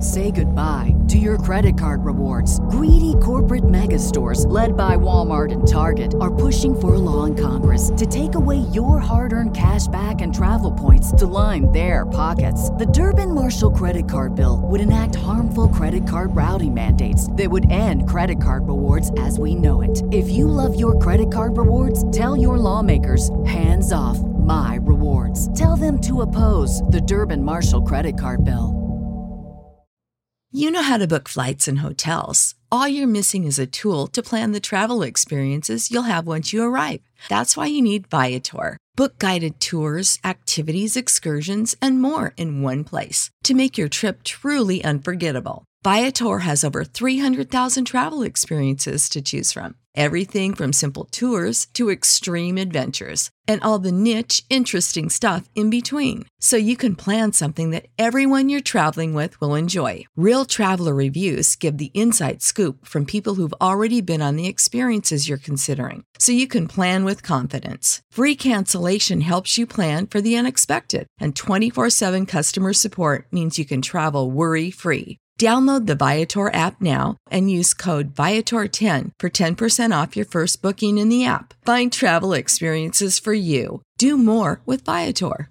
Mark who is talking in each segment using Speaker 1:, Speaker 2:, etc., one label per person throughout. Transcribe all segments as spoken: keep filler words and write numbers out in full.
Speaker 1: Say goodbye to your credit card rewards. Greedy corporate mega stores, led by Walmart and Target, are pushing for a law in Congress to take away your hard-earned cash back and travel points to line their pockets. The Durbin-Marshall credit card bill would enact harmful credit card routing mandates that would end credit card rewards as we know it. If you love your credit card rewards, tell your lawmakers, hands off my rewards. Tell them to oppose the Durbin-Marshall credit card bill.
Speaker 2: You know how to book flights and hotels. All you're missing is a tool to plan the travel experiences you'll have once you arrive. That's why you need Viator. Book guided tours, activities, excursions, and more in one place to make your trip truly unforgettable. Viator has over three hundred thousand travel experiences to choose from. Everything from simple tours to extreme adventures and all the niche, interesting stuff in between. So you can plan something that everyone you're traveling with will enjoy. Real traveler reviews give the inside scoop from people who've already been on the experiences you're considering. So you can plan with confidence. Free cancellation helps you plan for the unexpected. And twenty-four seven customer support means you can travel worry-free. Download the Viator app now and use code Viator ten for ten percent off your first booking in the app. Find travel experiences for you. Do more with Viator.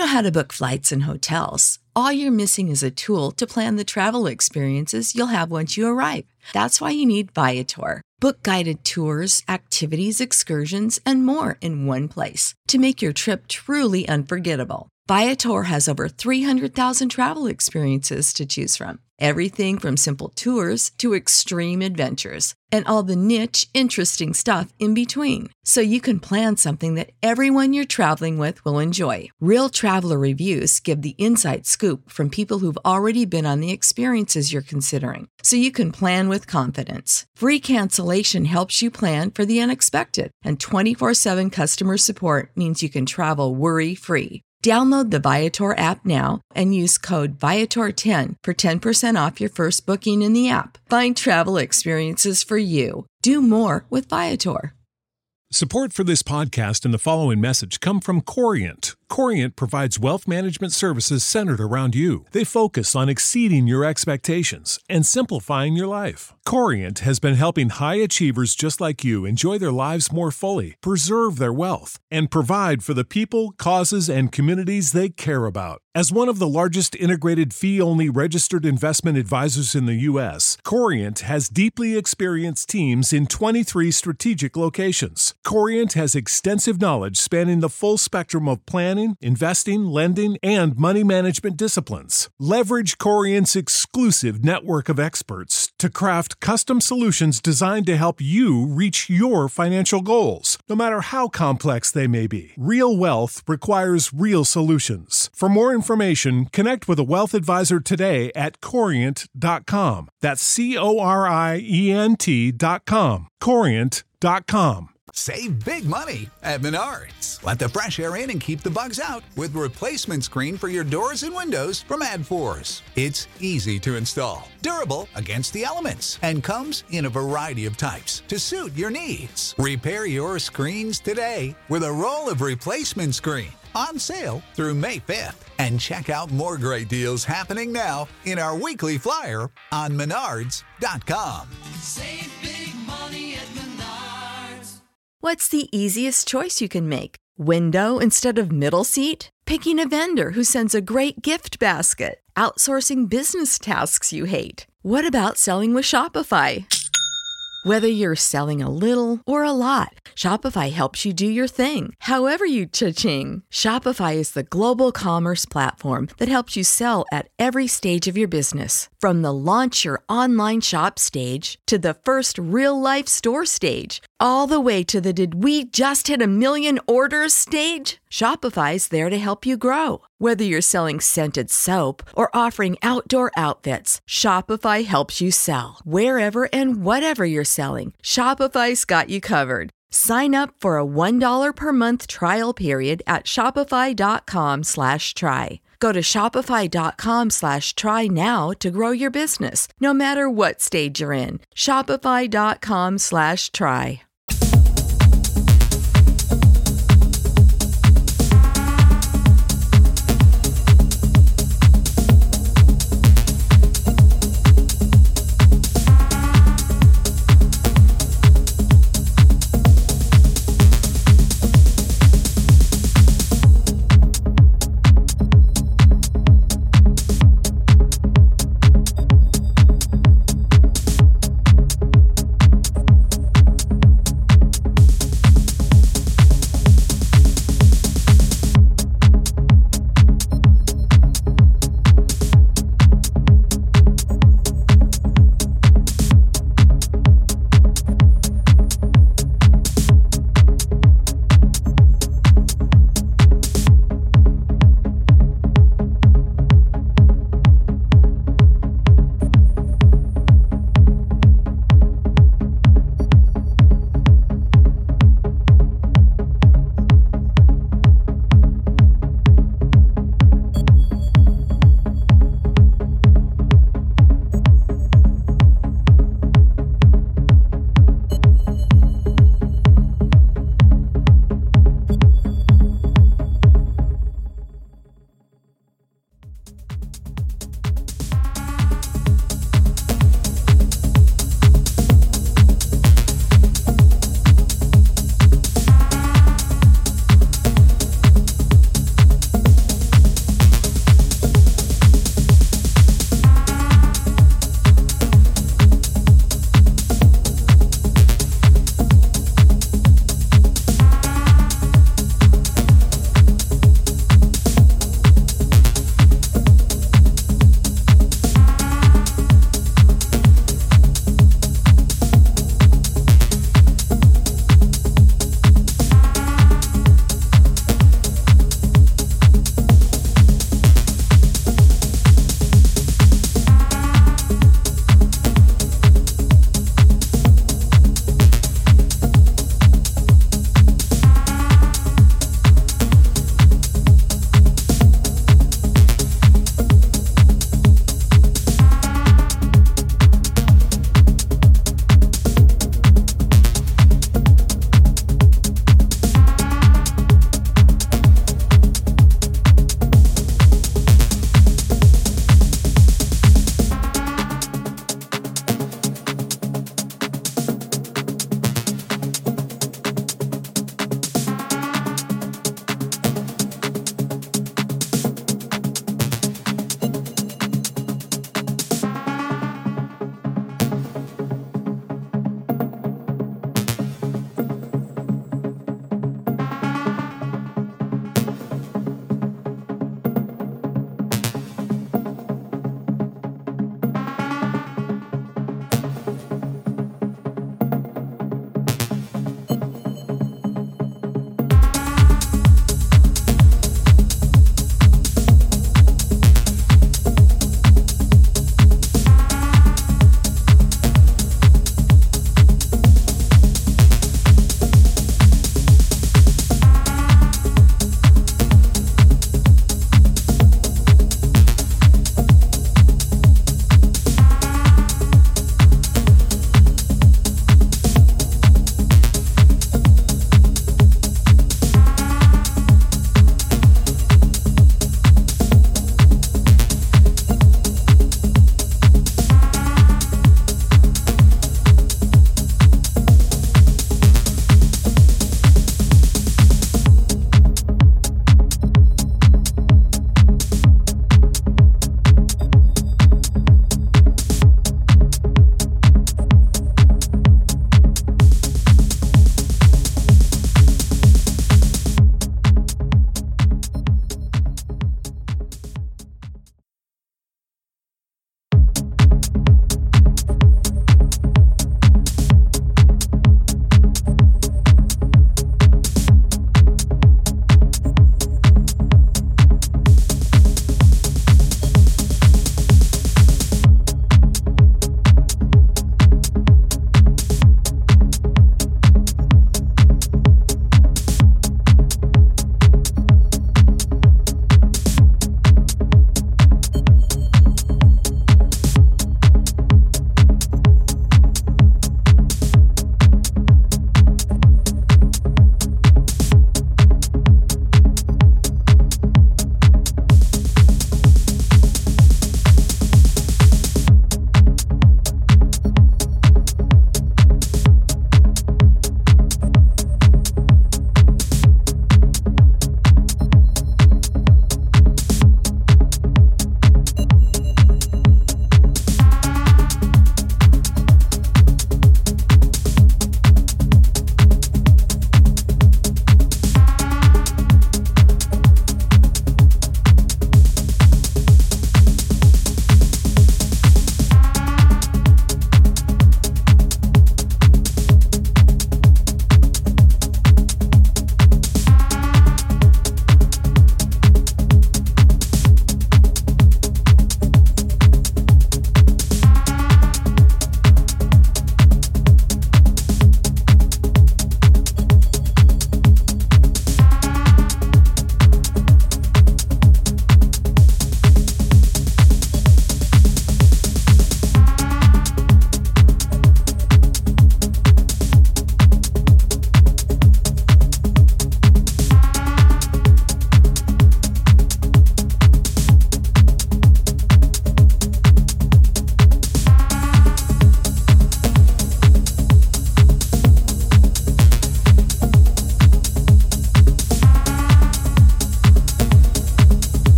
Speaker 2: know how to book flights and hotels. All you're missing is a tool to plan the travel experiences you'll have once you arrive. That's why you need Viator. Book guided tours, activities, excursions, and more in one place to make your trip truly unforgettable. Viator has over three hundred thousand travel experiences to choose from. Everything from simple tours to extreme adventures and all the niche, interesting stuff in between. So you can plan something that everyone you're traveling with will enjoy. Real traveler reviews give the inside scoop from people who've already been on the experiences you're considering. So you can plan with confidence. Free cancellation helps you plan for the unexpected. And twenty-four seven customer support means you can travel worry-free. Download the Viator app now and use code Viator ten for ten percent off your first booking in the app. Find travel experiences for you. Do more with Viator.
Speaker 3: Support for this podcast and the following message come from Corient. Corient provides wealth management services centered around you. They focus on exceeding your expectations and simplifying your life. Corient has been helping high achievers just like you enjoy their lives more fully, preserve their wealth, and provide for the people, causes, and communities they care about. As one of the largest integrated fee-only registered investment advisors in the U S, Corient has deeply experienced teams in twenty-three strategic locations. Corient has extensive knowledge spanning the full spectrum of planning, investing, lending, and money management disciplines. Leverage Corient's exclusive network of experts to craft custom solutions designed to help you reach your financial goals, no matter how complex they may be. Real wealth requires real solutions. For more information, connect with a wealth advisor today at corient dot com. That's C O R I E N T dot com. corient dot com.
Speaker 4: Save big money at Menards. Let the fresh air in and keep the bugs out with replacement screen for your doors and windows from AdForce. It's easy to install, durable against the elements, and comes in a variety of types to suit your needs. Repair your screens today with a roll of replacement screen. On sale through May fifth. And check out more great deals happening now in our weekly flyer on menards dot com.
Speaker 5: Save big money at Menards.
Speaker 2: What's the easiest choice you can make? Window instead of middle seat? Picking a vendor who sends a great gift basket? Outsourcing business tasks you hate? What about selling with Shopify? Whether you're selling a little or a lot, Shopify helps you do your thing, however you cha-ching. Shopify is the global commerce platform that helps you sell at every stage of your business. From the launch your online shop stage to the first real-life store stage, all the way to the did we just hit a million orders stage. Shopify's there to help you grow. Whether you're selling scented soap or offering outdoor outfits, Shopify helps you sell. Wherever and whatever you're selling, Shopify's got you covered. Sign up for a one dollar per month trial period at shopify.com slash try. Go to shopify.com slash try now to grow your business, no matter what stage you're in. Shopify.com slash try.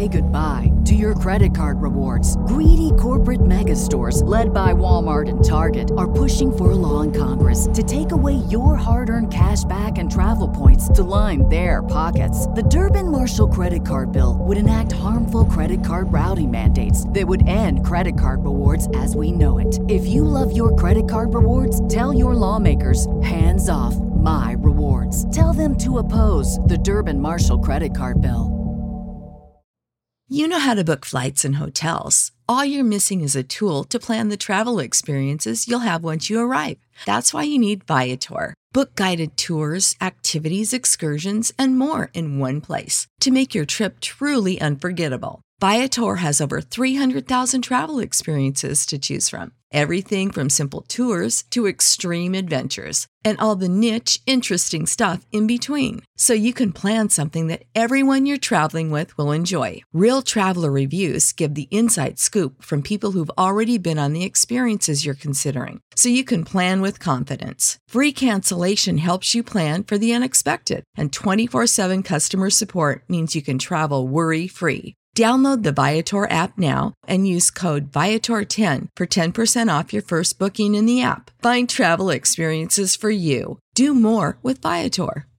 Speaker 1: say goodbye to your credit card rewards. Greedy corporate mega stores, led by Walmart and Target, are pushing for a law in Congress to take away your hard-earned cash back and travel points to line their pockets. The Durbin-Marshall credit card bill would enact harmful credit card routing mandates that would end credit card rewards as we know it. If you love your credit card rewards, tell your lawmakers, hands off my rewards. Tell them to oppose the Durbin-Marshall credit card bill.
Speaker 2: You know how to book flights and hotels. All you're missing is a tool to plan the travel experiences you'll have once you arrive. That's why you need Viator. Book guided tours, activities, excursions, and more in one place to make your trip truly unforgettable. Viator has over three hundred thousand travel experiences to choose from. Everything from simple tours to extreme adventures and all the niche, interesting stuff in between. So you can plan something that everyone you're traveling with will enjoy. Real traveler reviews give the inside scoop from people who've already been on the experiences you're considering. So you can plan with confidence. Free cancellation helps you plan for the unexpected. And twenty-four seven customer support means you can travel worry-free. Download the Viator app now and use code Viator ten for ten percent off your first booking in the app. Find travel experiences for you. Do more with Viator.